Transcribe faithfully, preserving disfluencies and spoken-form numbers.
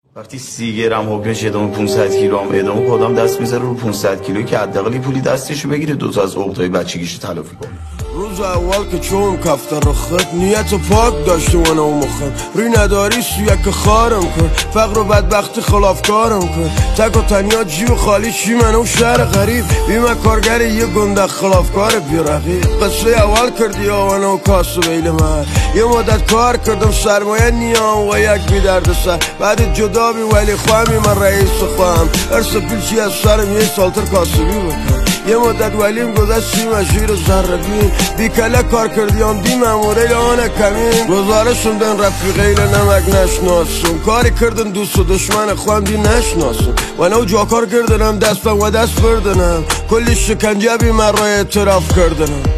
وقتی سی گرم حکمش ادامه پانصد کیلو هم ادامه آدم دست میذاره رو پانصد کیلو که حداقل پولی دستشو بگیره دوتا از عقدهای بچگیشو تلافی کنه. روز اول که چون کفتر رو خط نیت پاک داشته و نو مخم روی نداری سویه که خارم کن فقر و بدبختی خلافکارم کن تک و تنیا جیب خالی چی منو شهر غریب بیمه کارگر یه گنده خلافکار بیرقی قصه اول کردی آوانه و کاسو بیل من یه مدت کار کردم سرمایه نیام و یک بی درد سر بعد جدا بی ولی خواهمی من رئیس خواهم ارس پیلچی از سرم یه سالتر کاسبی بکن یه مدت ولیم گذشت چی مشیر زربین بیکله کار کردیم دی مموره آن کمین گزارشون دن رفیقیل نمک نشناسم کاری کردن دوست و دشمن خوام دی نشناسم و نو جا کار کردنم دستم و دست بردنم کلی شکنجه بی من را اعتراف کردنم